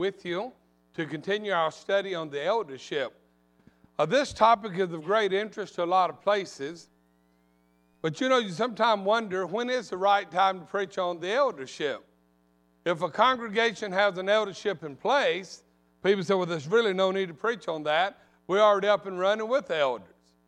with you to continue our study on the eldership. This topic is of great interest to a lot of places, but you sometimes wonder, when is the right time to preach on the eldership? If a congregation has an eldership in place, people say, well, there's really no need to preach on that. We're already up and running with elders.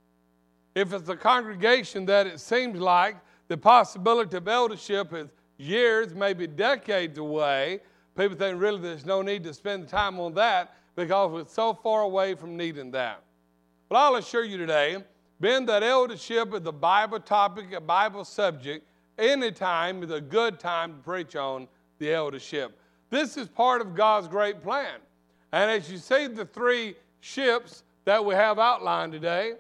If it's a congregation that it seems like the possibility of eldership is years, maybe decades away, people think really there's no need to spend time on that because we're so far away from needing that. Well, I'll assure you today, being that eldership is a Bible topic, a Bible subject, any time is a good time to preach on the eldership. This is part of God's great plan. And as you see the three ships that we have outlined today,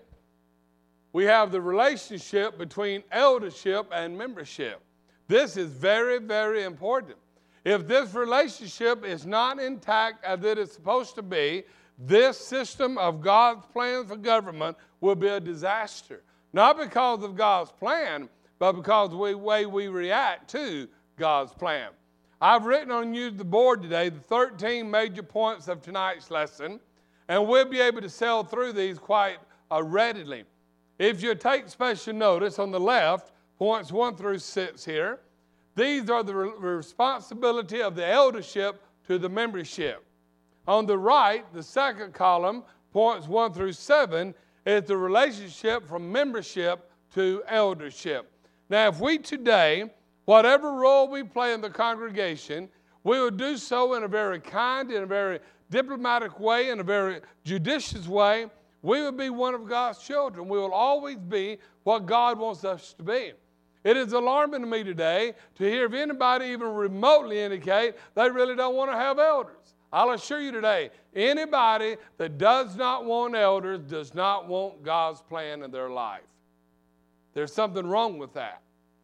we have the relationship between eldership and membership. This is very, very important. If this relationship is not intact as it is supposed to be, this system of God's plan for government will be a disaster. Not because of God's plan, but because of the way we react to God's plan. I've written on the board today the 13 major points of tonight's lesson, and we'll be able to sail through these quite readily. If you take special notice on the left, points 1 through 6 here, these are the responsibility of the eldership to the membership. On the right, the second column, points 1 through 7, is the relationship from membership to eldership. Now, if we today, whatever role we play in the congregation, we will do so in a very kind, in a very diplomatic way, in a very judicious way. We will be one of God's children. We will always be what God wants us to be. It is alarming to me today to hear if anybody even remotely indicate they really don't want to have elders. I'll assure you today, anybody that does not want elders does not want God's plan in their life. There's something wrong with that.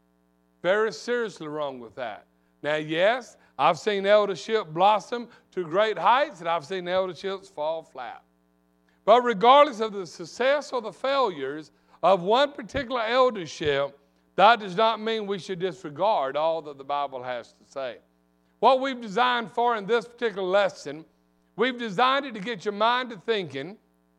Very seriously wrong with that. Now, yes, I've seen eldership blossom to great heights, and I've seen elderships fall flat. But regardless of the success or the failures of one particular eldership, that does not mean we should disregard all that the Bible has to say. What we've designed for in this particular lesson, we've designed it to get your mind to thinking.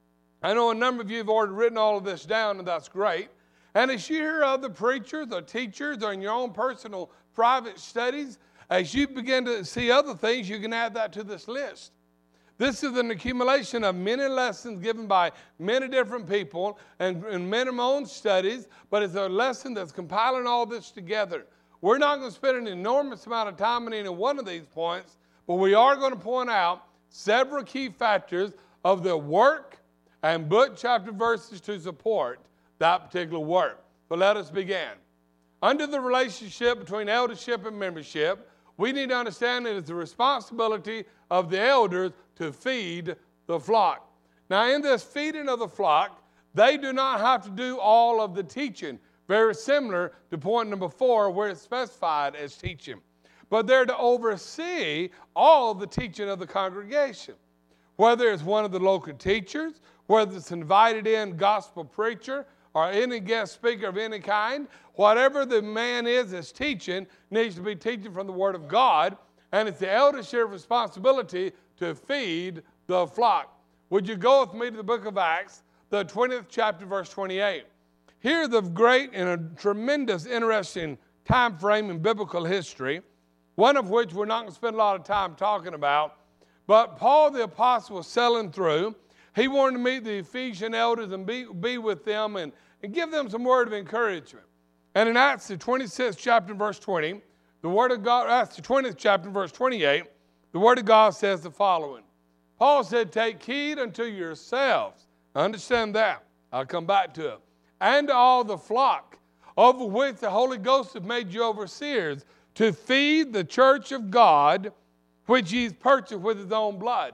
I know a number of you have already written all of this down, and that's great. And as you hear other preachers or teachers or in your own personal private studies, as you begin to see other things, you can add that to this list. This is an accumulation of many lessons given by many different people and many of my own studies, but it's a lesson that's compiling all this together. We're not going to spend an enormous amount of time on any one of these points, but we are going to point out several key factors of the work and book, chapter, verses to support that particular work. So let us begin. Under the relationship between eldership and membership, we need to understand that it's the responsibility of the elders to feed the flock. Now, in this feeding of the flock, they do not have to do all of the teaching. Very similar to point number 4, where it's specified as teaching. But they're to oversee all the teaching of the congregation. Whether it's one of the local teachers, whether it's an invited in gospel preacher, or any guest speaker of any kind, whatever the man is that's teaching needs to be teaching from the Word of God, and it's the eldership responsibility to feed the flock. Would you go with me to the book of Acts, the 20th chapter, verse 28. Here the great and a tremendous, interesting time frame in biblical history, one of which we're not going to spend a lot of time talking about, but Paul the apostle was sailing through. He wanted to meet the Ephesian elders and be with them and give them some word of encouragement. And in Acts the 26th chapter, verse 20, the word of God, Acts the 20th chapter, verse 28, the word of God says the following. Paul said, take heed unto yourselves. Understand that. I'll come back to it. And all the flock, over which the Holy Ghost hath made you overseers, to feed the church of God, which he's purchased with his own blood.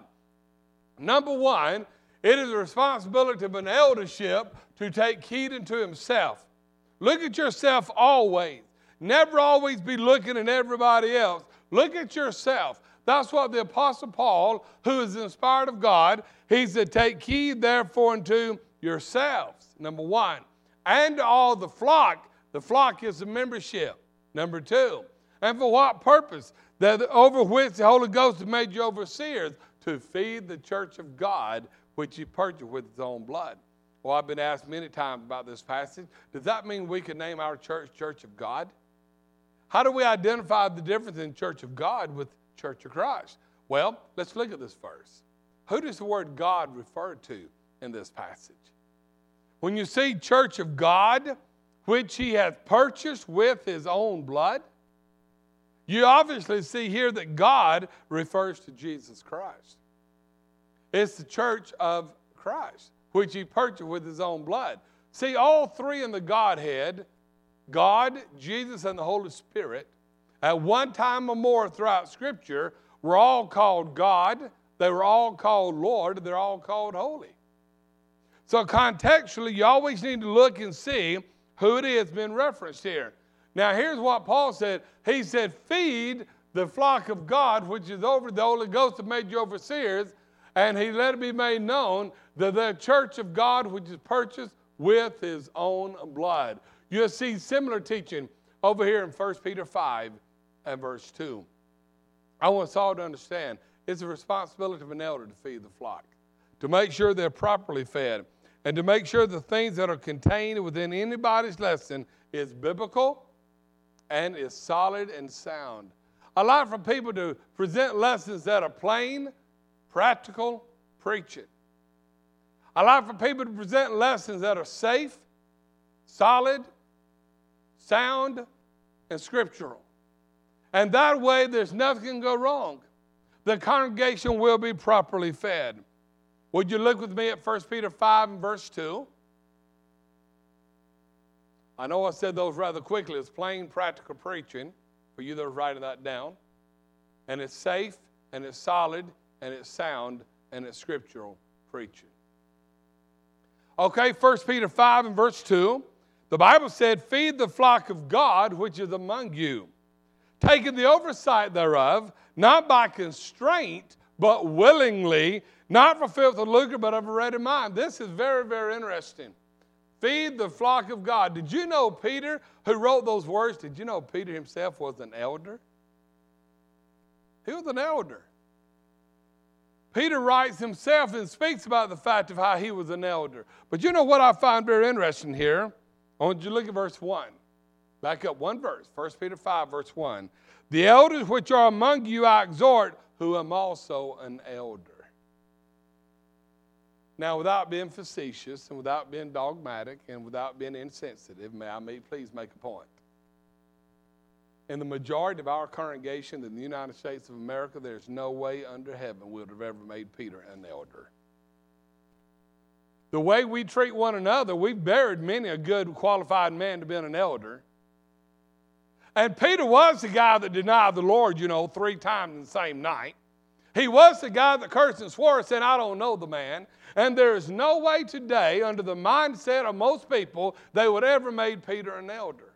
Number one, it is the responsibility of an eldership to take heed unto himself. Look at yourself always. Never always be looking at everybody else. Look at yourself. That's what the Apostle Paul, who is inspired of God, he said, take heed therefore unto yourselves. Number one. And all the flock is the membership. Number two. And for what purpose? That over which the Holy Ghost has made you overseers, to feed the church of God, which he purchased with his own blood. Well, I've been asked many times about this passage. Does that mean we can name our church Church of God? How do we identify the difference in Church of God with Church of Christ? Well, let's look at this verse. Who does the word God refer to in this passage? When you see Church of God, which he hath purchased with his own blood, you obviously see here that God refers to Jesus Christ. It's the church of Christ, which he purchased with his own blood. See, all three in the Godhead, God, Jesus, and the Holy Spirit, at one time or more throughout Scripture, were all called God, they were all called Lord, they're all called holy. So contextually, you always need to look and see who it is being referenced here. Now, here's what Paul said. He said, feed the flock of God, which is over the Holy Ghost that made you overseers, and he let it be made known that the church of God, which is purchased with his own blood. You'll see similar teaching over here in 1 Peter 5 and verse 2. I want us all to understand it's the responsibility of an elder to feed the flock, to make sure they're properly fed, and to make sure the things that are contained within anybody's lesson is biblical and is solid and sound. I like for people to present lessons that are plain, practical preaching. I like for people to present lessons that are safe, solid, sound, and scriptural. And that way there's nothing can go wrong. The congregation will be properly fed. Would you look with me at 1 Peter 5 and verse 2? I know I said those rather quickly. It's plain, practical preaching for you that are writing that down. And it's safe, and it's solid, and it's sound, and it's scriptural preaching. Okay, 1 Peter 5 and verse 2. The Bible said, feed the flock of God which is among you, taking the oversight thereof, not by constraint, but willingly, not for filth or lucre, but of a ready mind. This is very, very interesting. Feed the flock of God. Did you know Peter, who wrote those words, did you know Peter himself was an elder? He was an elder. Peter writes himself and speaks about the fact of how he was an elder. But you know what I find very interesting here? I want you to look at verse 1. Back up one verse, 1 Peter 5, verse 1. The elders which are among you I exhort, who am also an elder. Now, without being facetious and without being dogmatic and without being insensitive, may I please make a point. In the majority of our congregation in the United States of America, there's no way under heaven we would have ever made Peter an elder. The way we treat one another, we've buried many a good qualified man to be an elder. And Peter was the guy that denied the Lord, 3 times in the same night. He was the guy that cursed and swore and said, I don't know the man. And there is no way today, under the mindset of most people, they would ever made Peter an elder.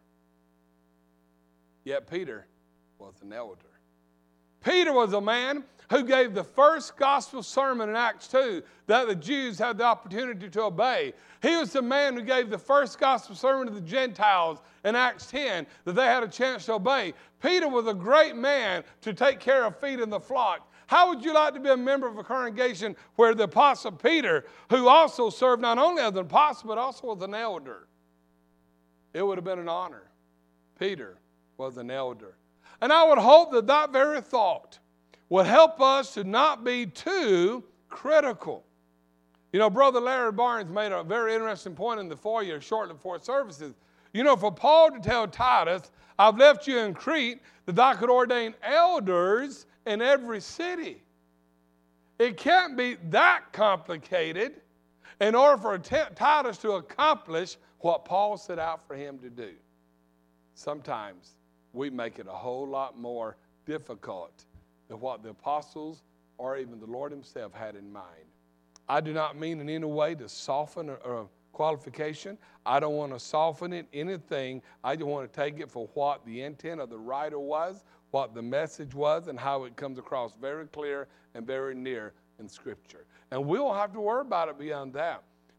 Yet Peter was an elder. Peter was a man who gave the first gospel sermon in Acts 2 that the Jews had the opportunity to obey. He was the man who gave the first gospel sermon to the Gentiles in Acts 10 that they had a chance to obey. Peter was a great man to take care of feeding the flock. How would you like to be a member of a congregation where the Apostle Peter, who also served not only as an apostle but also as an elder? It would have been an honor. Peter was an elder. And I would hope that that very thought would help us to not be too critical. Brother Larry Barnes made a very interesting point in the foyer shortly before services. For Paul to tell Titus, I've left you in Crete that thou could ordain elders in every city. It can't be that complicated in order for Titus to accomplish what Paul set out for him to do. Sometimes we make it a whole lot more difficult than what the apostles or even the Lord himself had in mind. I do not mean in any way to soften a qualification. I don't want to soften it, anything. I just want to take it for what the intent of the writer was, what the message was, and how it comes across very clear and very near in Scripture. And we won't have to worry about it beyond that.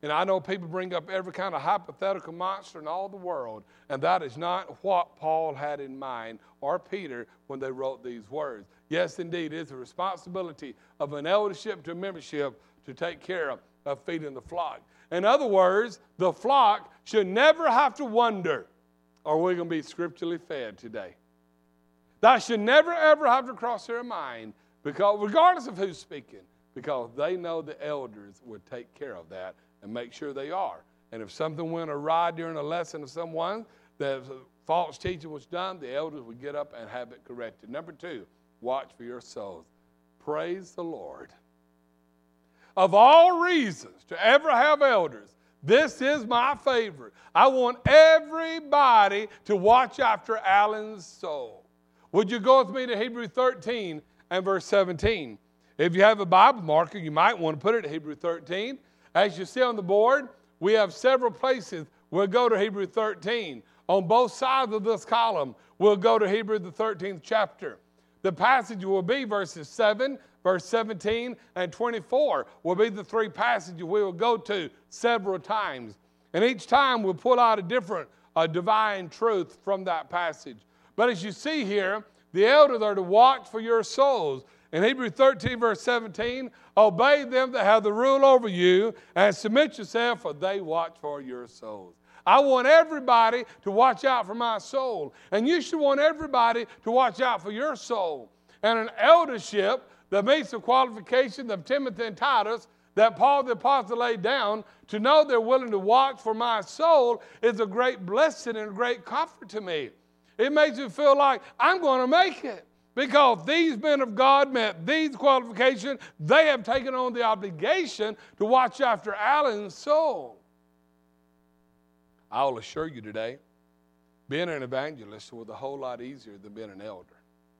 And I know people bring up every kind of hypothetical monster in all the world, and that is not what Paul had in mind or Peter when they wrote these words. Yes, indeed, it is the responsibility of an eldership to a membership to take care of feeding the flock. In other words, the flock should never have to wonder, are we going to be scripturally fed today? That should never, ever have to cross their mind, because regardless of who's speaking, because they know the elders would take care of that and make sure they are. And if something went awry during a lesson of someone, that false teaching was done, the elders would get up and have it corrected. Number 2, watch for your souls. Praise the Lord. Of all reasons to ever have elders, this is my favorite. I want everybody to watch after Alan's soul. Would you go with me to Hebrews 13 and verse 17? If you have a Bible marker, you might want to put it at Hebrews 13. As you see on the board, we have several places. We'll go to Hebrews 13. On both sides of this column, we'll go to Hebrews the 13th chapter. The passage will be verses 7, verse 17, and 24 will be the 3 passages we will go to several times. And each time we'll pull out a different divine truth from that passage. But as you see here, the elders are to watch for your souls. In Hebrews 13, verse 17, obey them that have the rule over you and submit yourself, for they watch for your souls. I want everybody to watch out for my soul. And you should want everybody to watch out for your soul. And an eldership that meets the qualifications of Timothy and Titus that Paul the Apostle laid down, to know they're willing to watch for my soul, is a great blessing and a great comfort to me. It makes me feel like I'm going to make it. Because these men of God met these qualifications, they have taken on the obligation to watch after Alan's soul. I will assure you today, being an evangelist was a whole lot easier than being an elder.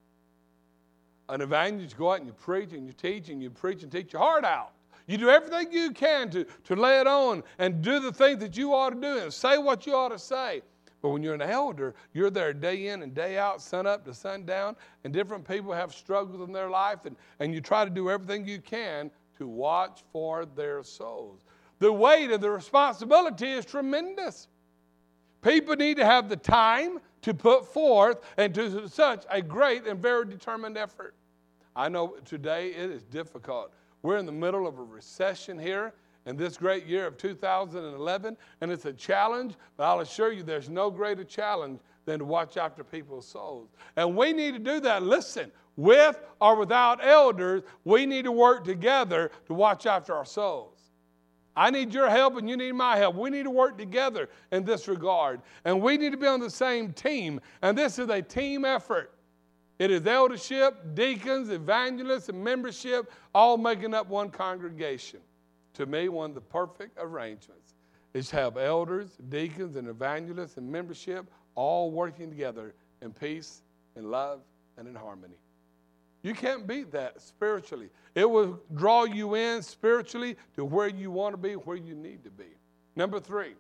An evangelist, you go out and you preach and you teach and you preach and teach your heart out. You do everything you can to lay it on and do the things that you ought to do and say what you ought to say. But when you're an elder, you're there day in and day out, sun up to sundown, and different people have struggles in their life, and you try to do everything you can to watch for their souls. The weight of the responsibility is tremendous. People need to have the time to put forth and to such a great and very determined effort. I know today it is difficult. We're in the middle of a recession here in this great year of 2011, and it's a challenge, but I'll assure you there's no greater challenge than to watch after people's souls. And we need to do that. Listen, with or without elders, we need to work together to watch after our souls. I need your help and you need my help. We need to work together in this regard. And we need to be on the same team. And this is a team effort. It is eldership, deacons, evangelists, and membership, all making up one congregation. To me, one of the perfect arrangements is to have elders, deacons, and evangelists and membership all working together in peace, in love, and in harmony. You can't beat that spiritually. It will draw you in spiritually to where you want to be, where you need to be. Number 3,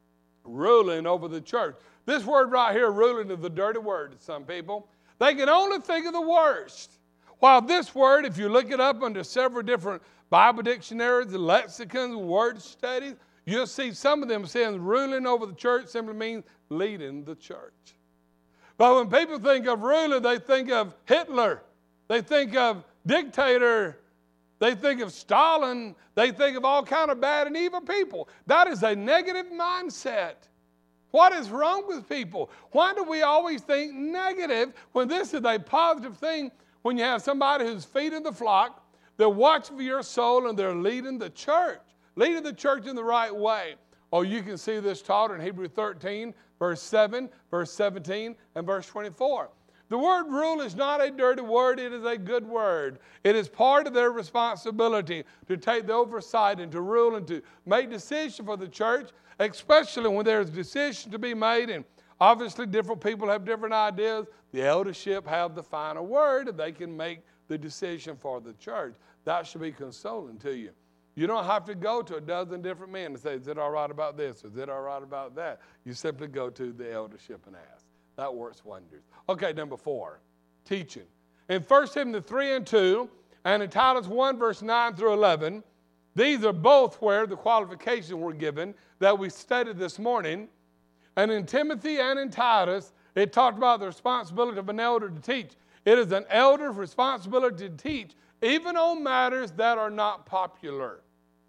ruling over the church. This word right here, ruling, is the dirty word to some people. They can only think of the worst. While this word, if you look it up under several different Bible dictionaries, lexicons, word studies, you'll see some of them saying ruling over the church simply means leading the church. But when people think of ruler, they think of Hitler. They think of dictator. They think of Stalin. They think of all kind of bad and evil people. That is a negative mindset. What is wrong with people? Why do we always think negative when this is a positive thing? When you have somebody who's feeding the flock, they're watching for your soul, and they're leading the church in the right way. Oh, you can see this taught in Hebrews 13, verse 7, verse 17, and verse 24. The word rule is not a dirty word. It is a good word. It is part of their responsibility to take the oversight and to rule and to make decisions for the church, especially when there's decisions to be made. And obviously, different people have different ideas. The eldership have the final word, and they can make the decision for the church. That should be consoling to you. You don't have to go to a dozen different men and say, is it all right about this? Is it all right about that? You simply go to the eldership and ask. That works wonders. Okay, number 4, teaching. In 1 Timothy 3 and 2, and in Titus 1, verse 9 through 11, These are both where the qualifications were given that we studied this morning. And in Timothy and in Titus, it talked about the responsibility of an elder to teach. It is an elder's responsibility to teach, even on matters that are not popular.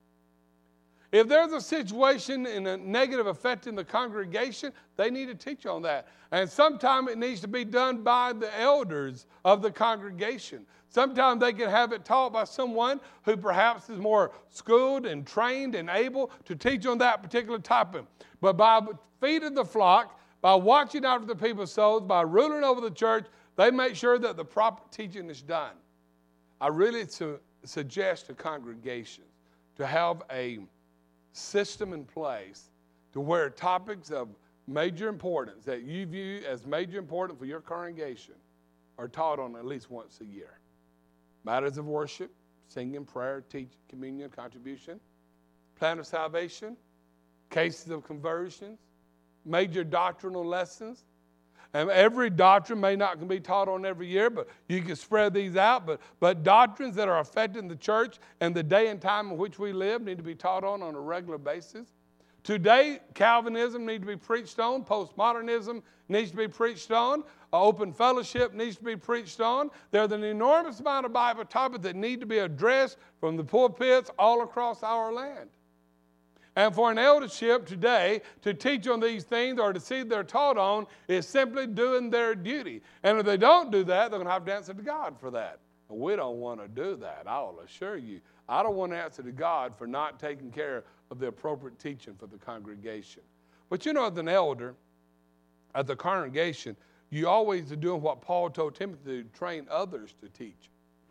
If there's a situation in a negative effect in the congregation, they need to teach on that. And sometimes it needs to be done by the elders of the congregation. Sometimes they can have it taught by someone who perhaps is more schooled and trained and able to teach on that particular topic. But by feeding the flock, by watching after the people's souls, by ruling over the church, they make sure that the proper teaching is done. I really suggest to congregations to have a system in place to where topics of major importance that you view as major importance for your congregation are taught on at least once a year. Matters of worship, singing, prayer, teaching, communion, contribution, plan of salvation, cases of conversions, major doctrinal lessons. And every doctrine may not be taught on every year, but you can spread these out. But doctrines that are affecting the church and the day and time in which we live need to be taught on a regular basis. Today, Calvinism needs to be preached on. Postmodernism needs to be preached on. Open fellowship needs to be preached on. There's an enormous amount of Bible topics that need to be addressed from the pulpits all across our land. And for an eldership today to teach on these things or to see they're taught on is simply doing their duty. And if they don't do that, they're going to have to answer to God for that. And we don't want to do that, I'll assure you. I don't want to answer to God for not taking care of the appropriate teaching for the congregation. But you know, as an elder, at the congregation, you always are doing what Paul told Timothy to train others to teach.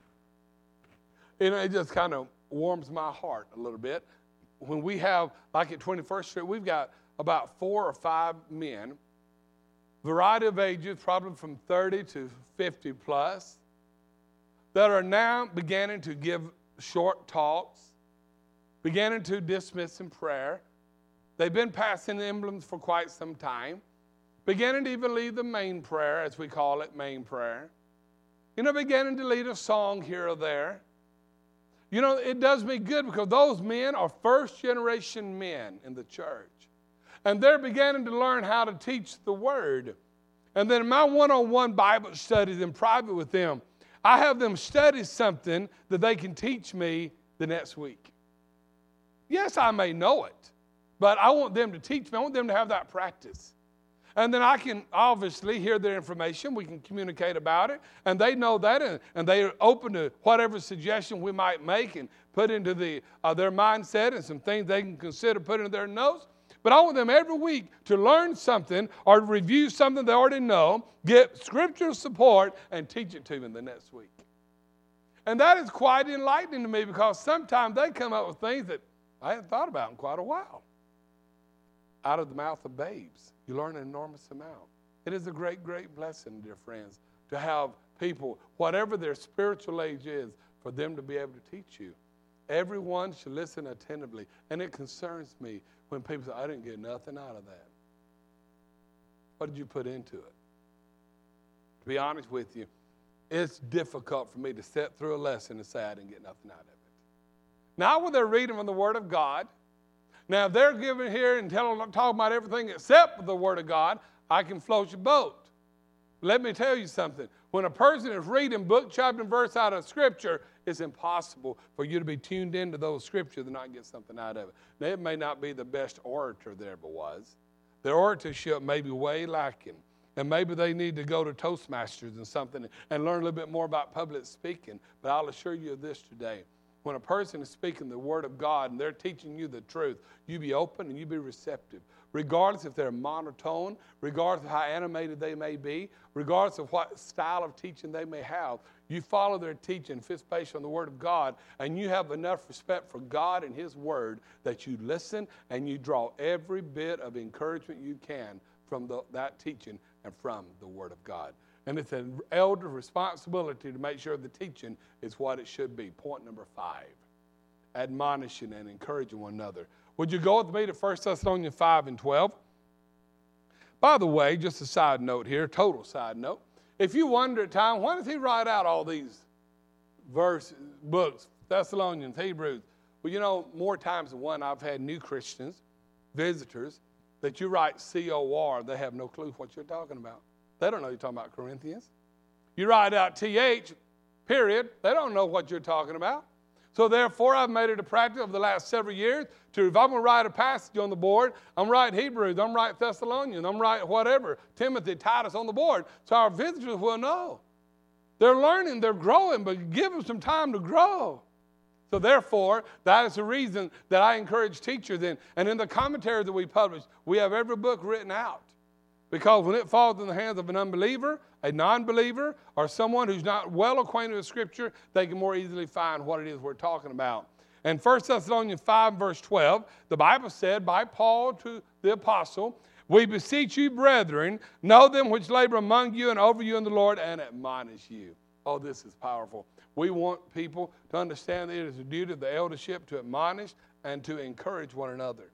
You know, it just kind of warms my heart a little bit. When we have, like at 21st Street, we've got about 4 or 5 men, variety of ages, probably from 30 to 50 plus, that are now beginning to give short talks, beginning to dismiss in prayer. They've been passing emblems for quite some time, beginning to even lead the main prayer, as we call it, main prayer. You know, beginning to lead a song here or there. You know, it does me good because those men are first-generation men in the church. And they're beginning to learn how to teach the Word. And then in my one-on-one Bible studies in private with them, I have them study something that they can teach me the next week. Yes, I may know it, but I want them to teach me. I want them to have that practice. And then I can obviously hear their information. We can communicate about it. And they know that, and they are open to whatever suggestion we might make and put into their mindset and some things they can consider putting in their notes. But I want them every week to learn something or review something they already know, get scriptural support, and teach it to them the next week. And that is quite enlightening to me because sometimes they come up with things that I hadn't thought about in quite a while. Out of the mouth of babes, you learn an enormous amount. It is a great, great blessing, dear friends, to have people, whatever their spiritual age is, for them to be able to teach you. Everyone should listen attentively. And it concerns me when people say, I didn't get nothing out of that. What did you put into it? To be honest with you, it's difficult for me to sit through a lesson and say I didn't get nothing out of it. Now when they're reading from the Word of God, now if they're giving here and talking about everything except the Word of God, I can float your boat. Let me tell you something. When a person is reading book, chapter, and verse out of Scripture, it's impossible for you to be tuned into those Scriptures and not get something out of it. Now, it may not be the best orator there ever was. Their oratorship may be way lacking. And maybe they need to go to Toastmasters and something and learn a little bit more about public speaking. But I'll assure you of this today. When a person is speaking the Word of God and they're teaching you the truth, you be open and you be receptive. Regardless if they're monotone, regardless of how animated they may be, regardless of what style of teaching they may have, you follow their teaching based on the Word of God, and you have enough respect for God and His Word that you listen and you draw every bit of encouragement you can from that teaching and from the Word of God. And it's an elder's responsibility to make sure the teaching is what it should be. Point number 5, admonishing and encouraging one another. Would you go with me to 1 Thessalonians 5:12? By the way, just a side note here, total side note. If you wonder at times, why does he write out all these books, Thessalonians, Hebrews? Well, you know, more times than one, I've had new Christians, visitors, that you write C-O-R, they have no clue what you're talking about. They don't know you're talking about Corinthians. You write out T-H, period, they don't know what you're talking about. So therefore, I've made it a practice over the last several years to, if I'm going to write a passage on the board, I'm writing Hebrews, I'm writing Thessalonians, I'm writing whatever, Timothy, Titus on the board, so our visitors will know. They're learning, they're growing, but give them some time to grow. So therefore, that is the reason that I encourage teachers in. And in the commentary that we publish, we have every book written out. Because when it falls in the hands of an unbeliever, a non-believer, or someone who's not well acquainted with Scripture, they can more easily find what it is we're talking about. And 1 Thessalonians 5, verse 12, the Bible said by Paul to the apostle, "We beseech you, brethren, know them which labor among you and over you in the Lord, and admonish you." Oh, this is powerful. We want people to understand that it is a duty of the eldership to admonish and to encourage one another.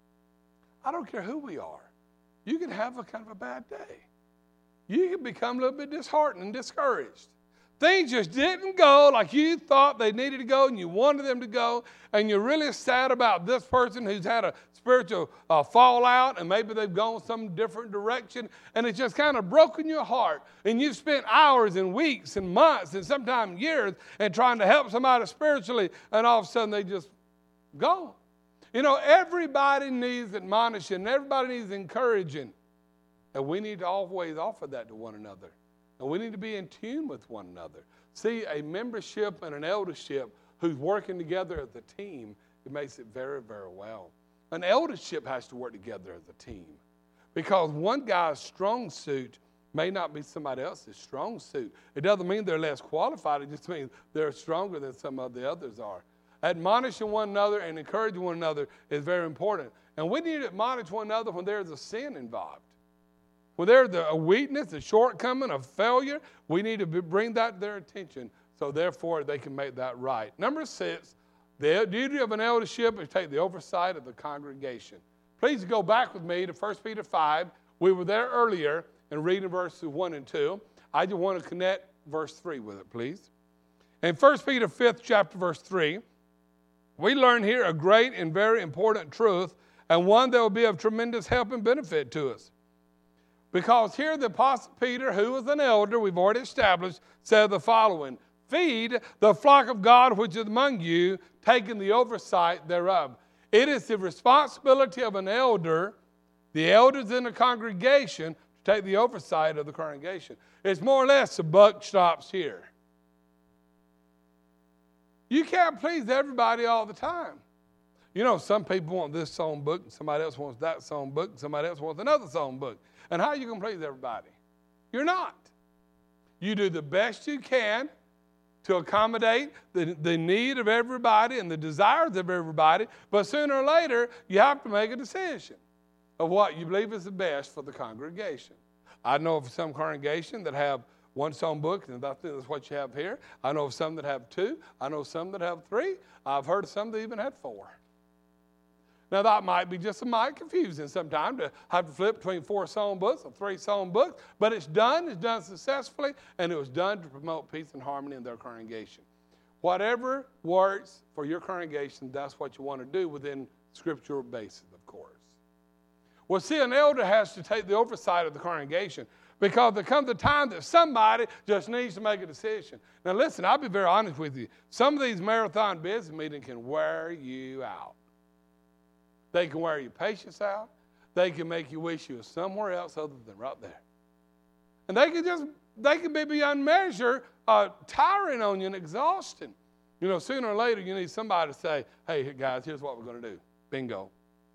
I don't care who we are. You can have a kind of a bad day. You can become a little bit disheartened and discouraged. Things just didn't go like you thought they needed to go and you wanted them to go, and you're really sad about this person who's had a spiritual fallout, and maybe they've gone some different direction, and it's just kind of broken your heart. And you've spent hours and weeks and months and sometimes years and trying to help somebody spiritually, and all of a sudden they just gone. You know, everybody needs admonishing, everybody needs encouraging, and we need to always offer that to one another. And we need to be in tune with one another. See, a membership and an eldership who's working together as a team, it makes it very, very well. An eldership has to work together as a team, because one guy's strong suit may not be somebody else's strong suit. It doesn't mean they're less qualified. It just means they're stronger than some of the others are. Admonishing one another and encouraging one another is very important. And we need to admonish one another when there's a sin involved. When there's a weakness, a shortcoming, a failure, we need to bring that to their attention so therefore they can make that right. Number 6, the duty of an eldership is to take the oversight of the congregation. Please go back with me to 1 Peter 5. We were there earlier and reading verses 1 and 2. I just want to connect verse 3 with it, please. In 1 Peter 5th chapter, verse 3, we learn here a great and very important truth, and one that will be of tremendous help and benefit to us. Because here the Apostle Peter, who was an elder, we've already established, said the following: "Feed the flock of God which is among you, taking the oversight thereof." It is the responsibility of an elder, the elders in the congregation, to take the oversight of the congregation. It's more or less the buck stops here. You can't please everybody all the time. You know, some people want this song book, and somebody else wants that song book, and somebody else wants another song book. And how are you going to please everybody? You're not. You do the best you can to accommodate the need of everybody and the desires of everybody, but sooner or later, you have to make a decision of what you believe is the best for the congregation. I know of some congregation that have one song book, and I think that's what you have here. I know of some that have 2. I know some that have 3. I've heard of some that even had 4. Now, that might be just a mite confusing sometimes to have to flip between 4 song books or 3 song books, but it's done successfully, and it was done to promote peace and harmony in their congregation. Whatever works for your congregation, that's what you want to do within scriptural basis, of course. Well, see, an elder has to take the oversight of the congregation, because there comes a time that somebody just needs to make a decision. Now, listen, I'll be very honest with you. Some of these marathon business meetings can wear you out. They can wear your patience out. They can make you wish you were somewhere else other than right there. And they can be beyond measure tiring on you and exhausting. You know, sooner or later, you need somebody to say, "Hey, guys, here's what we're going to do. Bingo.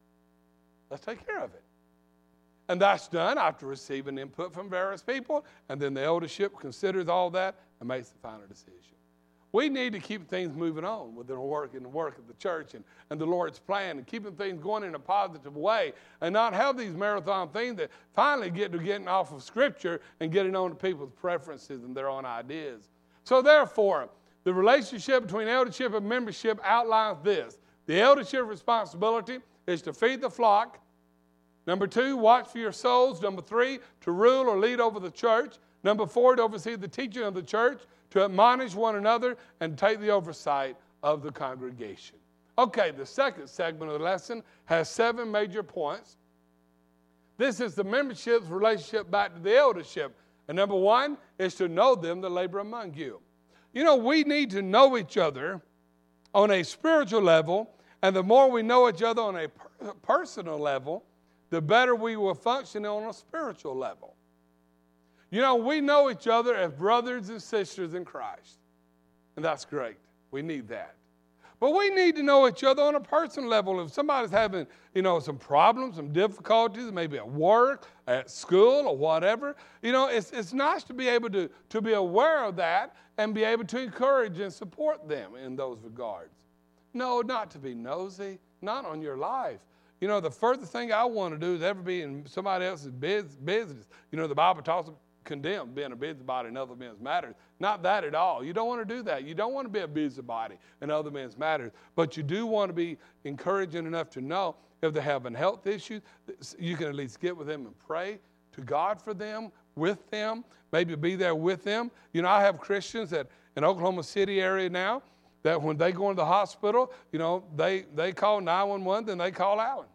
Let's take care of it." And that's done after receiving input from various people, and then the eldership considers all that and makes the final decision. We need to keep things moving on with the work of the church and the Lord's plan, and keeping things going in a positive way, and not have these marathon things that finally get to getting off of Scripture and getting on to people's preferences and their own ideas. So therefore, the relationship between eldership and membership outlines this. The eldership responsibility is to feed the flock. Number 2, watch for your souls. Number 3, to rule or lead over the church. Number 4, to oversee the teaching of the church, to admonish one another, and take the oversight of the congregation. Okay, the second segment of the lesson has 7 major points. This is the membership's relationship back to the eldership. And number 1 is to know them that labor among you. You know, we need to know each other on a spiritual level, and the more we know each other on a personal level, the better we will function on a spiritual level. You know, we know each other as brothers and sisters in Christ, and that's great. We need that. But we need to know each other on a personal level. If somebody's having, some problems, some difficulties, maybe at work, at school, or whatever, it's nice to be able to be aware of that and be able to encourage and support them in those regards. No, not to be nosy, not on your life. The furthest thing I want to do is ever be in somebody else's business. The Bible talks about condemn being a busybody in other men's matters. Not that at all. You don't want to do that. You don't want to be a busybody in other men's matters. But you do want to be encouraging enough to know if they're having health issues, you can at least get with them and pray to God for them, with them, maybe be there with them. I have Christians that in Oklahoma City area now that when they go into the hospital, they call 911, then they call Alan.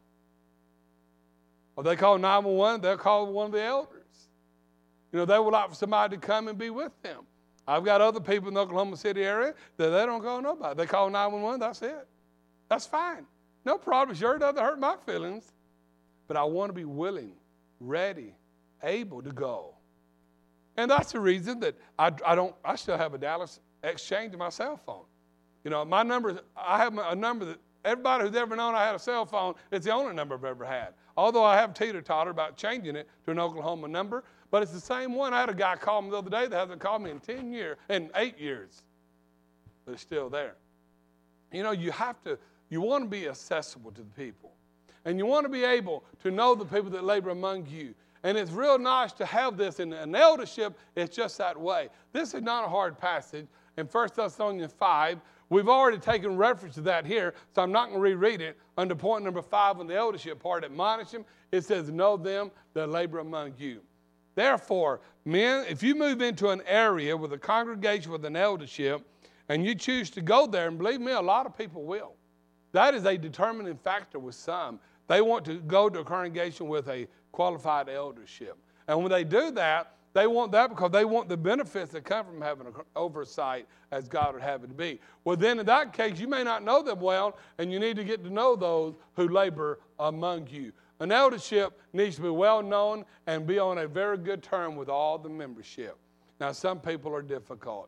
Or they call 911, they'll call one of the elders. They would like for somebody to come and be with them. I've got other people in the Oklahoma City area that they don't call nobody. They call 911, that's it. That's fine. No problem. Sure, it doesn't hurt my feelings. But I want to be willing, ready, able to go. And that's the reason that I still have a Dallas Exchange in my cell phone. My number, I have a number that everybody who's ever known I had a cell phone, it's the only number I've ever had. Although I have teeter-totter about changing it to an Oklahoma number, but it's the same one. I had a guy call me the other day that hasn't called me in 8 years, but it's still there. You want to be accessible to the people, and you want to be able to know the people that labor among you. And it's real nice to have this in an eldership. It's just that way. This is not a hard passage. In 1 Thessalonians 5, we've already taken reference to that here, so I'm not going to reread it. Under point number 5 on the eldership part, admonish them. It says, know them that labor among you. Therefore, men, if you move into an area with a congregation with an eldership, and you choose to go there, and believe me, a lot of people will. That is a determining factor with some. They want to go to a congregation with a qualified eldership. And when they do that, they want that because they want the benefits that come from having an oversight as God would have it to be. Well, then in that case, you may not know them well, and you need to get to know those who labor among you. An eldership needs to be well known and be on a very good term with all the membership. Now, some people are difficult.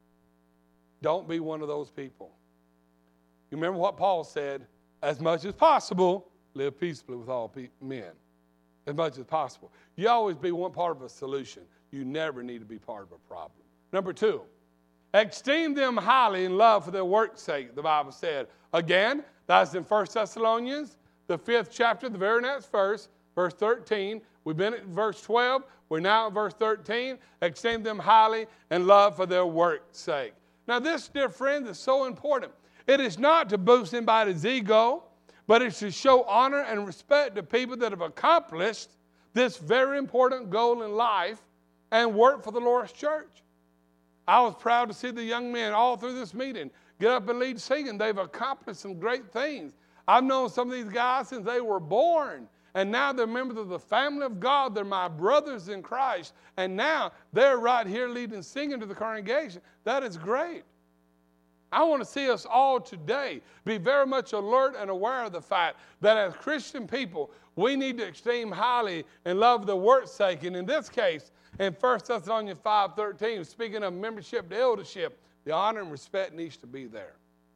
Don't be one of those people. You remember what Paul said, as much as possible, live peaceably with all men. As much as possible. You always be one part of a solution. You never need to be part of a problem. Number 2, esteem them highly in love for their work's sake, the Bible said. Again, that's in 1 Thessalonians, the 5th chapter, the very next verse 13. We've been at verse 12. We're now at verse 13. Esteem them highly in love for their work's sake. Now this, dear friends, is so important. It is not to boost anybody's ego, but it's to show honor and respect to people that have accomplished this very important goal in life and work for the Lord's church. I was proud to see the young men all through this meeting get up and lead singing. They've accomplished some great things. I've known some of these guys since they were born, and now they're members of the family of God. They're my brothers in Christ, and now they're right here leading singing to the congregation. That is great. I want to see us all today be very much alert and aware of the fact that as Christian people, we need to esteem highly and love the work's sake. And in this case, in 1 Thessalonians 5:13, speaking of membership to eldership, the honor and respect needs to be there.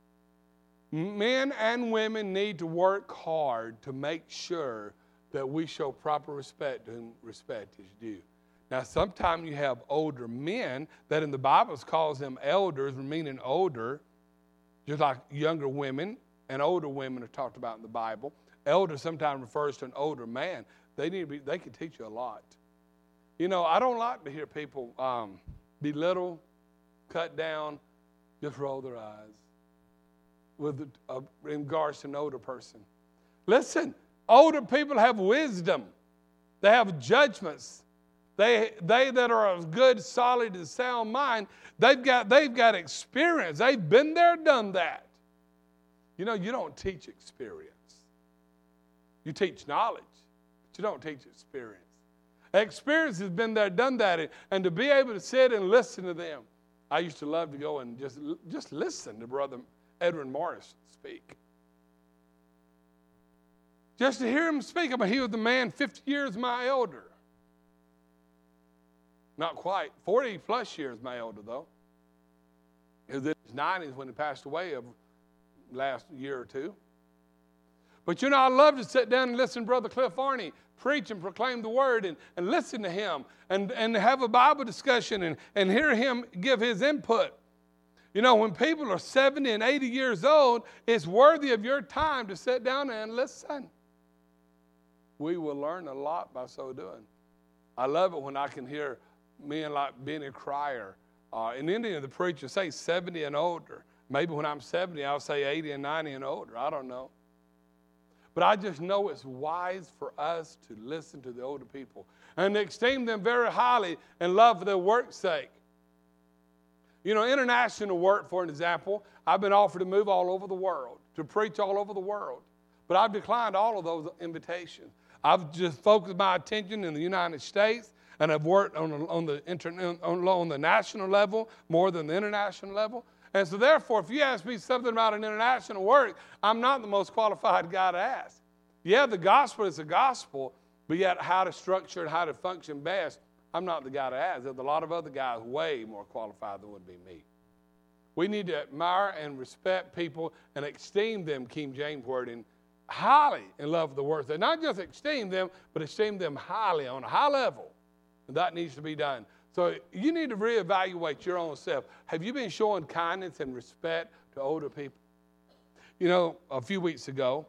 Men and women need to work hard to make sure that we show proper respect to whom respect is due. Now, sometimes you have older men that in the Bible calls them elders, meaning older, just like younger women and older women are talked about in the Bible. Elder sometimes refers to an older man. They can teach you a lot. I don't like to hear people belittle, cut down, just roll their eyes in regards to an older person. Listen, older people have wisdom. They have judgments. They that are of good, solid, and sound mind, they've got experience. They've been there, done that. You don't teach experience. You teach knowledge, but you don't teach experience. Experience has been there, done that, and to be able to sit and listen to them. I used to love to go and just listen to Brother Edwin Morris speak. Just to hear him speak. I mean, he was the man 50 years my elder. Not quite. 40 plus years my elder, though. He was in his 90s when he passed away last year or two. But I love to sit down and listen to Brother Cliff Arney preach and proclaim the word and listen to him and have a Bible discussion and hear him give his input. When people are 70 and 80 years old, it's worthy of your time to sit down and listen. We will learn a lot by so doing. I love it when I can hear men like Benny Cryer. In India, the preachers say 70 and older. Maybe when I'm 70, I'll say 80 and 90 and older. I don't know. But I just know it's wise for us to listen to the older people and to esteem them very highly and love for their work's sake. International work, for an example, I've been offered to move all over the world, to preach all over the world. But I've declined all of those invitations. I've just focused my attention in the United States, and I've worked on the national level more than the international level. And so therefore, if you ask me something about an international work, I'm not the most qualified guy to ask. Yeah, the gospel is the gospel, but yet how to structure and how to function best, I'm not the guy to ask. There's a lot of other guys way more qualified than would be me. We need to admire and respect people and esteem them, King James wording, highly in love with the words. And not just esteem them, but esteem them highly on a high level. And that needs to be done. So you need to reevaluate your own self. Have you been showing kindness and respect to older people? A few weeks ago,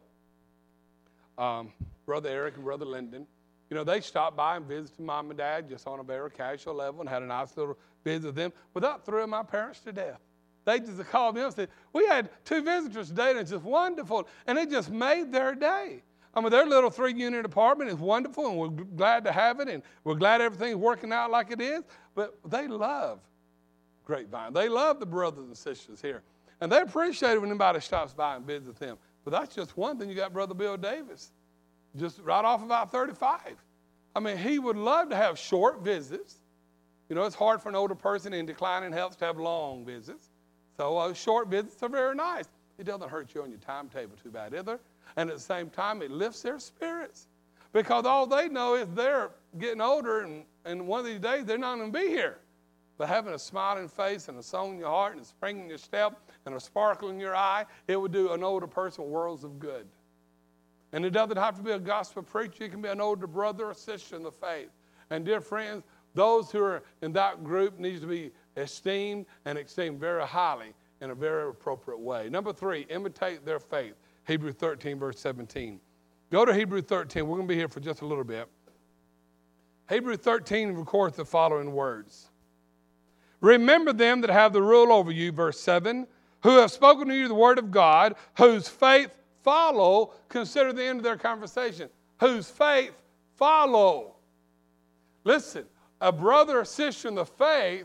Brother Eric and Brother Lyndon, they stopped by and visited Mom and Dad just on a very casual level and had a nice little visit with them without throwing my parents to death. They just called me up and said, we had 2 visitors today and it's just wonderful. And it just made their day. Their little 3-unit apartment is wonderful, and we're glad to have it, and we're glad everything's working out like it is. But they love Grapevine. They love the brothers and sisters here. And they appreciate it when anybody stops by and visits them. But that's just one thing. You got Brother Bill Davis, just right off of I-35. He would love to have short visits. It's hard for an older person in declining health to have long visits. So short visits are very nice. It doesn't hurt you on your timetable too bad either. And at the same time, it lifts their spirits. Because all they know is they're getting older, and one of these days, they're not going to be here. But having a smiling face and a song in your heart and a spring in your step and a sparkle in your eye, it would do an older person worlds of good. And it doesn't have to be a gospel preacher. It can be an older brother or sister in the faith. And dear friends, those who are in that group need to be esteemed and esteemed very highly in a very appropriate way. Number 3, imitate their faith. Hebrews 13, verse 17. Go to Hebrews 13. We're going to be here for just a little bit. Hebrews 13 records the following words. Remember them that have the rule over you, verse 7, who have spoken to you the word of God, whose faith follow. Consider the end of their conversation. Whose faith follow. Listen, a brother or sister in the faith,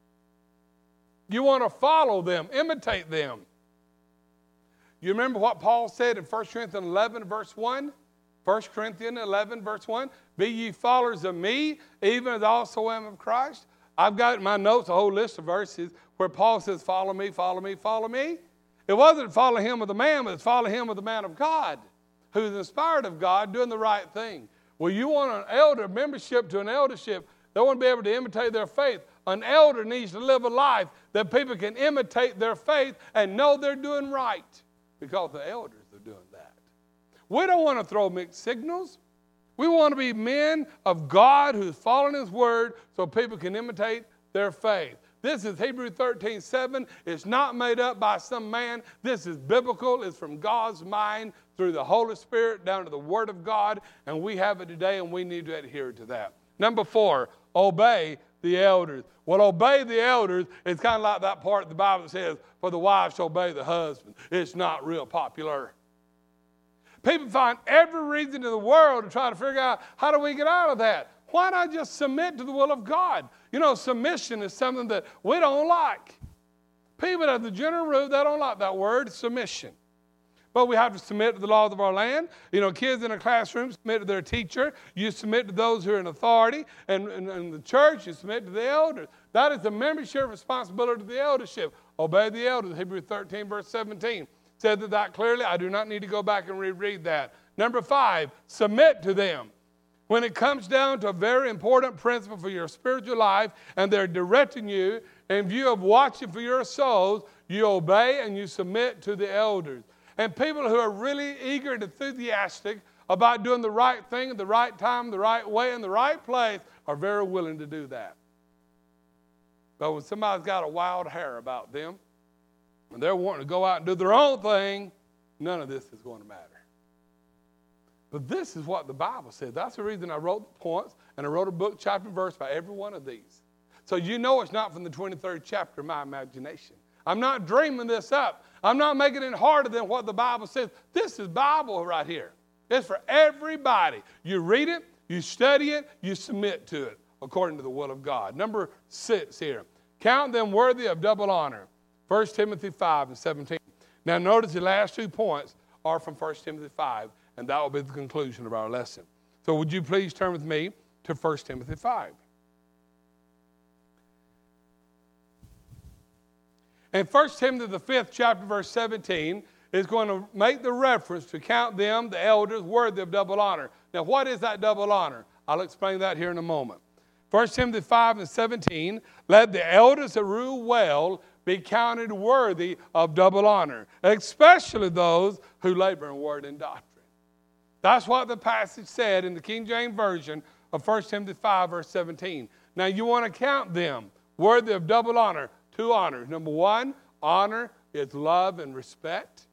you want to follow them, imitate them. You remember what Paul said in 1 Corinthians 11, verse 1? 1 Corinthians 11, verse 1. Be ye followers of me, even as I also am of Christ. I've got in my notes a whole list of verses where Paul says, follow me, follow me, follow me. It wasn't follow him of the man, but it's follow him of the man of God, who's inspired of God, doing the right thing. Well, you want an elder membership to an eldership, they want to be able to imitate their faith. An elder needs to live a life that people can imitate their faith and know they're doing right. Because the elders are doing that. We don't want to throw mixed signals. We want to be men of God who's following His word so people can imitate their faith. This is Hebrews 13:7. It's not made up by some man. This is biblical. It's from God's mind through the Holy Spirit down to the Word of God. And we have it today, and we need to adhere to that. Number 4, obey the elders. Well, obey the elders is kind of like that part of the Bible that says, for the wives to obey the husband. It's not real popular. People find every reason in the world to try to figure out, how do we get out of that? Why not just submit to the will of God? Submission is something that we don't like. People at the general rule, they don't like that word, submission. But we have to submit to the laws of our land. Kids in a classroom submit to their teacher. You submit to those who are in authority. And in the church, you submit to the elders. That is the membership responsibility of the eldership. Obey the elders. Hebrews 13, verse 17 said that clearly. I do not need to go back and reread that. Number 5, submit to them. When it comes down to a very important principle for your spiritual life, and they're directing you in view of watching for your souls, you obey and you submit to the elders. And people who are really eager and enthusiastic about doing the right thing at the right time, the right way, in the right place are very willing to do that. But when somebody's got a wild hair about them, and they're wanting to go out and do their own thing, none of this is going to matter. But this is what the Bible says. That's the reason I wrote the points, and I wrote a book, chapter and verse by every one of these. So you know it's not from the 23rd chapter of my imagination. I'm not dreaming this up. I'm not making it harder than what the Bible says. This is Bible right here. It's for everybody. You read it, you study it, you submit to it according to the will of God. Number 6 here. Count them worthy of double honor. 1 Timothy 5 and 17. Now notice the last 2 points are from 1 Timothy 5, and that will be the conclusion of our lesson. So would you please turn with me to 1 Timothy 5. And 1 Timothy, the 5th chapter, verse 17, is going to make the reference to count them, the elders, worthy of double honor. Now, what is that double honor? I'll explain that here in a moment. 1 Timothy 5 and 17, let the elders that rule well be counted worthy of double honor, especially those who labor in word and doctrine. That's what the passage said in the King James Version of 1 Timothy 5, verse 17. Now, you want to count them worthy of double honor. 2 honors. Number 1, honor is love and respect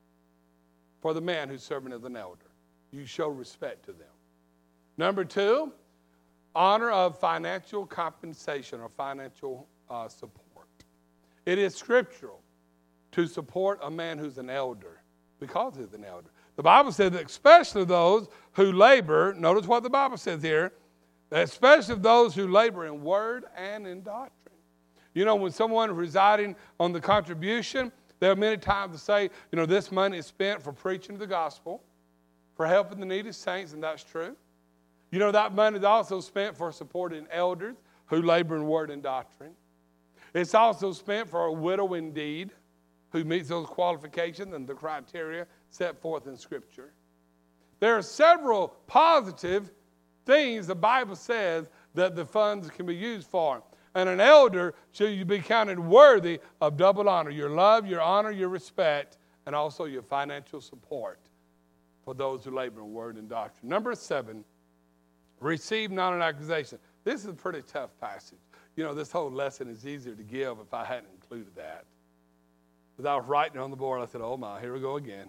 for the man who's serving as an elder. You show respect to them. Number 2, honor of financial compensation or financial support. It is scriptural to support a man who's an elder because he's an elder. The Bible says that especially those who labor, notice what the Bible says here, especially those who labor in word and in doctrine. When someone is residing on the contribution, there are many times to say, this money is spent for preaching the gospel, for helping the needy saints, and that's true. That money is also spent for supporting elders who labor in word and doctrine. It's also spent for a widow indeed who meets those qualifications and the criteria set forth in Scripture. There are several positive things the Bible says that the funds can be used for. And an elder should be counted worthy of double honor. Your love, your honor, your respect, and also your financial support for those who labor in word and doctrine. Number 7, receive not an accusation. This is a pretty tough passage. This whole lesson is easier to give if I hadn't included that. As I was writing on the board, I said, oh my, here we go again.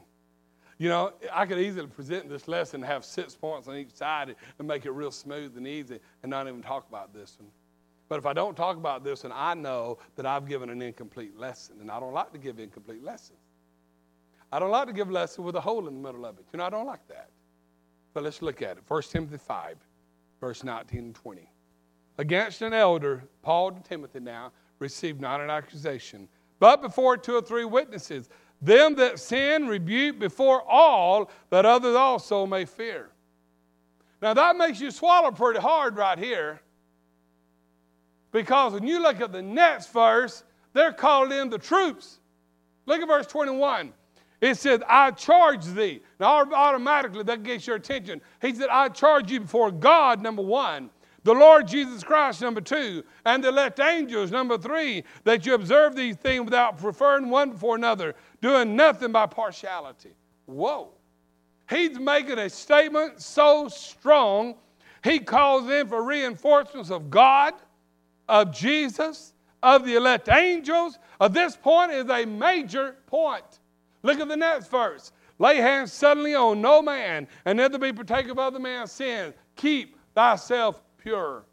I could easily present this lesson and have 6 points on each side and make it real smooth and easy and not even talk about this one. But if I don't talk about this, and I know that I've given an incomplete lesson, and I don't like to give incomplete lessons. I don't like to give lessons with a hole in the middle of it. I don't like that. But let's look at it. 1 Timothy 5, verse 19 and 20. Against an elder, Paul to Timothy now, receive not an accusation, but before 2 or 3 witnesses, them that sin rebuke before all, that others also may fear. Now that makes you swallow pretty hard right here. Because when you look at the next verse, they're called in the troops. Look at verse 21. It says, I charge thee. Now automatically that gets your attention. He said, I charge you before God, number 1. The Lord Jesus Christ, number 2. And the elect angels, number 3. That you observe these things without preferring one before another, doing nothing by partiality. Whoa. He's making a statement so strong, he calls in for reinforcements of God, of Jesus, of the elect angels. This point is a major point. Look at the next verse. Lay hands suddenly on no man, and neither be partaker of other man's sins. Keep thyself pure.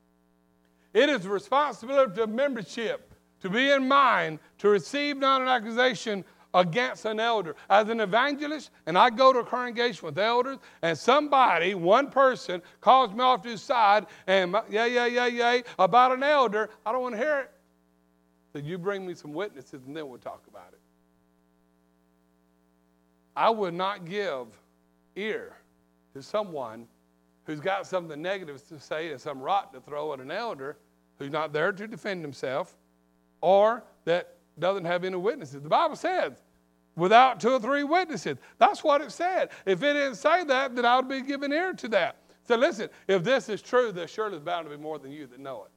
It is the responsibility of membership to be in mind to receive not an accusation against an elder. As an evangelist, and I go to a congregation with elders, and somebody, one person, calls me off to the side and about an elder, I don't want to hear it. So you bring me some witnesses and then we'll talk about it. I would not give ear to someone who's got something negative to say and some rot to throw at an elder who's not there to defend himself or that doesn't have any witnesses. The Bible says, without 2 or 3 witnesses. That's what it said. If it didn't say that, then I would be giving ear to that. So listen, if this is true, there surely is bound to be more than you that know it.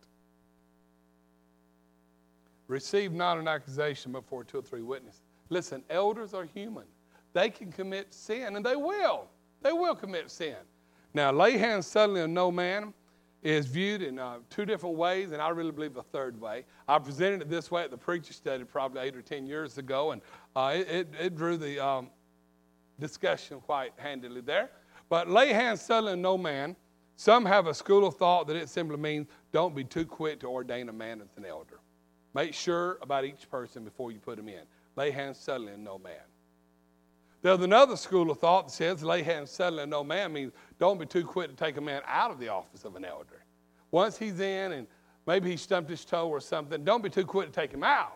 Receive not an accusation before 2 or 3 witnesses. Listen, elders are human. They can commit sin, and they will. They will commit sin. Now, lay hands suddenly on no man is viewed in 2 different ways, and I really believe a third way. I presented it this way at the preacher study probably 8 or 10 years ago, and it drew the discussion quite handily there. But lay hands suddenly on no man. Some have a school of thought that it simply means don't be too quick to ordain a man as an elder. Make sure about each person before you put them in. Lay hands suddenly on no man. There's another school of thought that says lay hands suddenly on no man means don't be too quick to take a man out of the office of an elder. Once he's in and maybe he stumped his toe or something, don't be too quick to take him out.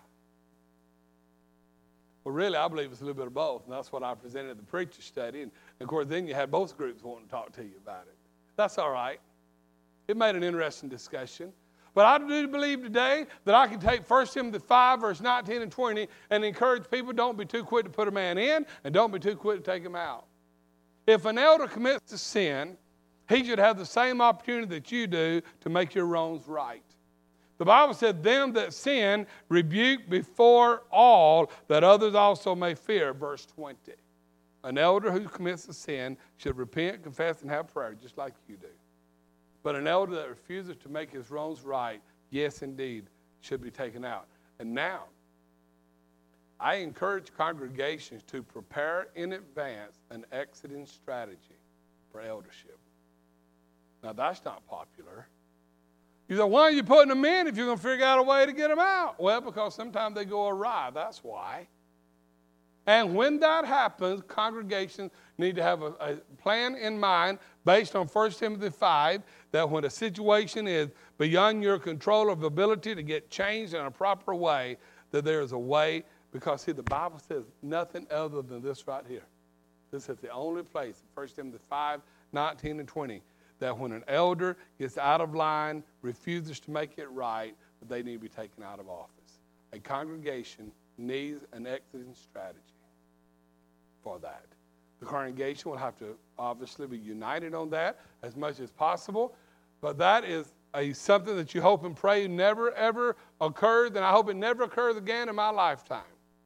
Well, really, I believe it's a little bit of both, and that's what I presented at the preacher study. And, of course, then you had both groups wanting to talk to you about it. That's all right. It made an interesting discussion. But I do believe today that I can take 1 Timothy 5, verse 19 and 20, and encourage people, don't be too quick to put a man in, and don't be too quick to take him out. If an elder commits a sin, he should have the same opportunity that you do to make your wrongs right. The Bible said, them that sin rebuke before all, that others also may fear, verse 20. An elder who commits a sin should repent, confess, and have prayer, just like you do. But an elder that refuses to make his wrongs right, yes, indeed, should be taken out. And now, I encourage congregations to prepare in advance an exiting strategy for eldership. Now, that's not popular. You say, why are you putting them in if you're going to figure out a way to get them out? Well, because sometimes they go awry. That's why. And when that happens, congregations need to have a plan in mind based on 1 Timothy 5, that when a situation is beyond your control or ability to get changed in a proper way, that there is a way, because, see, the Bible says nothing other than this right here. This is the only place, 1 Timothy 5, 19 and 20, that when an elder gets out of line, refuses to make it right, that they need to be taken out of office. A congregation needs an exiting strategy for that. The congregation will have to obviously be united on that as much as possible, but that is something that you hope and pray never, ever occurs, and I hope it never occurs again in my lifetime.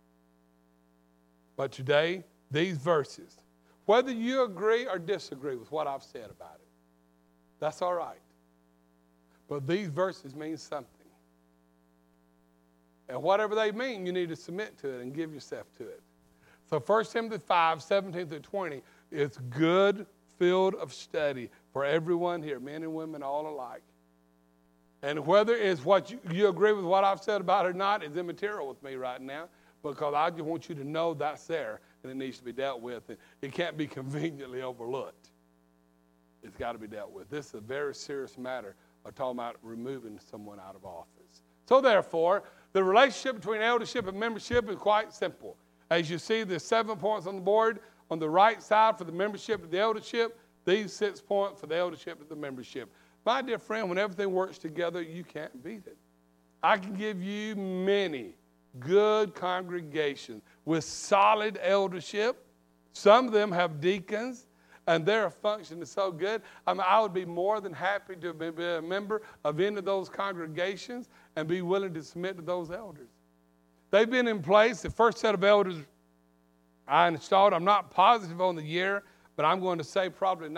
But today, these verses, whether you agree or disagree with what I've said about it, that's all right. But these verses mean something. And whatever they mean, you need to submit to it and give yourself to it. So 1 Timothy 5, 17 through 20 is good field of study for everyone here, men and women all alike. And whether it's what you agree with what I've said about it or not is immaterial with me right now, because I just want you to know that's there and it needs to be dealt with. And it can't be conveniently overlooked. It's got to be dealt with. This is a very serious matter of talking about removing someone out of office. So therefore, the relationship between eldership and membership is quite simple. As you see, there's 7 points on the board. On the right side for the membership of the eldership, these 6 points for the eldership of the membership. My dear friend, when everything works together, you can't beat it. I can give you many good congregations with solid eldership. Some of them have deacons, and their function is so good. I would be more than happy to be a member of any of those congregations and be willing to submit to those elders. They've been in place. The first set of elders I installed, I'm not positive on the year, but I'm going to say probably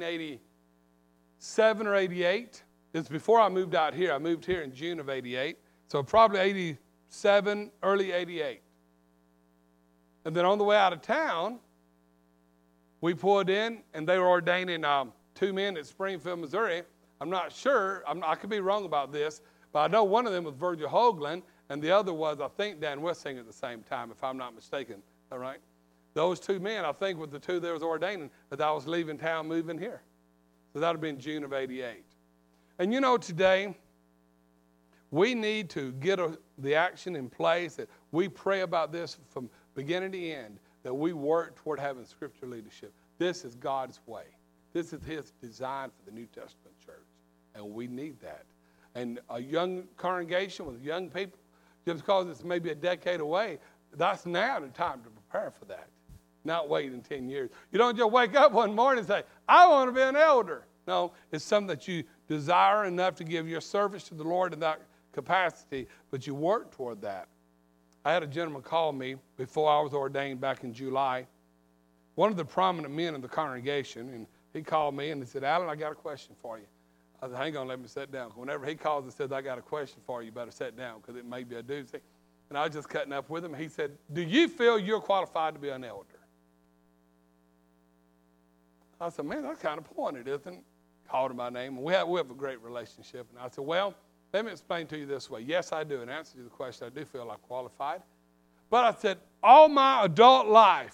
1987 or 88. It's before I moved out here. I moved here in June of 88. So probably 87, early 88. And then on the way out of town, we pulled in, and they were ordaining 2 men at Springfield, Missouri. I'm not sure. I could be wrong about this, but I know one of them was Virgil Hoagland, and the other was, I think, Dan Wessing at the same time, if I'm not mistaken. All right? Those 2 men, I think, were the 2 that was ordaining, that I was leaving town, moving here. So that would have been June of 88. And you know, today, we need to get the action in place, that we pray about this from beginning to end, that we work toward having scripture leadership. This is God's way. This is his design for the New Testament church, and we need that. And a young congregation with young people, just because it's maybe a decade away, that's now the time to prepare for that, not waiting 10 years. You don't just wake up one morning and say, I want to be an elder. No, it's something that you desire enough to give your service to the Lord in that capacity, but you work toward that. I had a gentleman call me before I was ordained back in July, one of the prominent men in the congregation, and he called me and he said, Alan, I got a question for you. I said, hang on, let me sit down. Whenever he calls and says, I got a question for you, you better sit down because it may be a doozy. And I was just cutting up with him. He said, do you feel you're qualified to be an elder? I said, man, that's kind of pointed, isn't it? Called him by name. And we have a great relationship. And I said, well, let me explain to you this way. Yes, I do. In answer to the question, I do feel I'm qualified. But I said, all my adult life,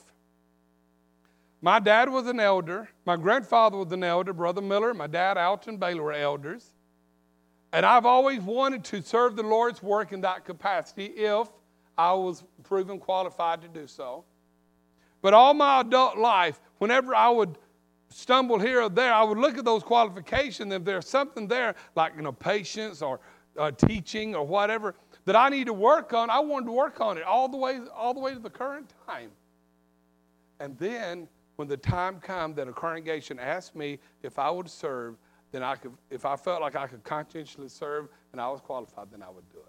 my dad was an elder. My grandfather was an elder. Brother Miller, my dad, Alton Baylor, were elders. And I've always wanted to serve the Lord's work in that capacity if I was proven qualified to do so. But all my adult life, whenever I would stumble here or there, I would look at those qualifications. If there's something there, like patience or teaching or whatever, that I need to work on, I wanted to work on it all the way to the current time. And then when the time comes that a congregation asked me if I would serve, then I could, if I felt like I could conscientiously serve and I was qualified, then I would do it.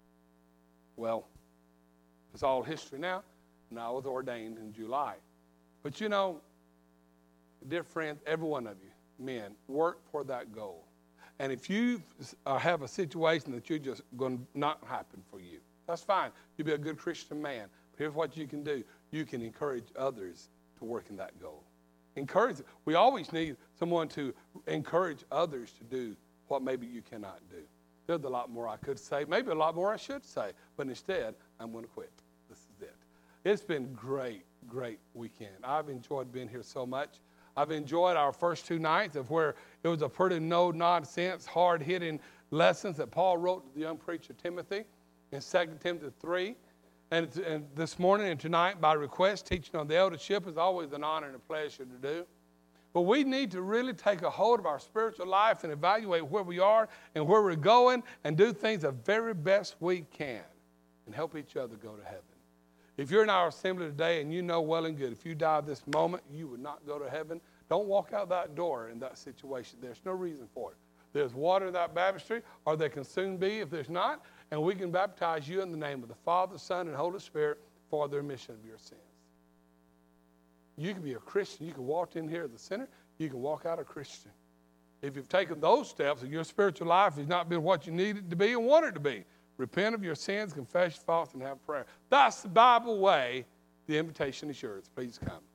Well, it's all history now, and I was ordained in July. But you know, dear friends, every one of you, men, work for that goal. And if you have a situation that you're just going to not happen for you, that's fine. You'll be a good Christian man. But here's what you can do. You can encourage others to work in that goal. Encourage. We always need someone to encourage others to do what maybe you cannot do. There's a lot more I could say, maybe a lot more I should say, but instead, I'm going to quit. This is it. It's been great weekend. I've enjoyed being here so much. I've enjoyed our first 2 nights of where it was a pretty no-nonsense, hard-hitting lessons that Paul wrote to the young preacher Timothy in 2 Timothy 3. And this morning and tonight, by request, teaching on the eldership is always an honor and a pleasure to do. But we need to really take a hold of our spiritual life and evaluate where we are and where we're going and do things the very best we can and help each other go to heaven. If you're in our assembly today and you know well and good, if you die this moment, you would not go to heaven, don't walk out that door in that situation. There's no reason for it. There's water in that baptistry, or there can soon be if there's not, and we can baptize you in the name of the Father, Son, and Holy Spirit for the remission of your sins. You can be a Christian. You can walk in here as a sinner. You can walk out a Christian. If you've taken those steps and your spiritual life has not been what you need it to be and want it to be, repent of your sins, confess your faults, and have prayer. That's the Bible way. The invitation is yours. Please come.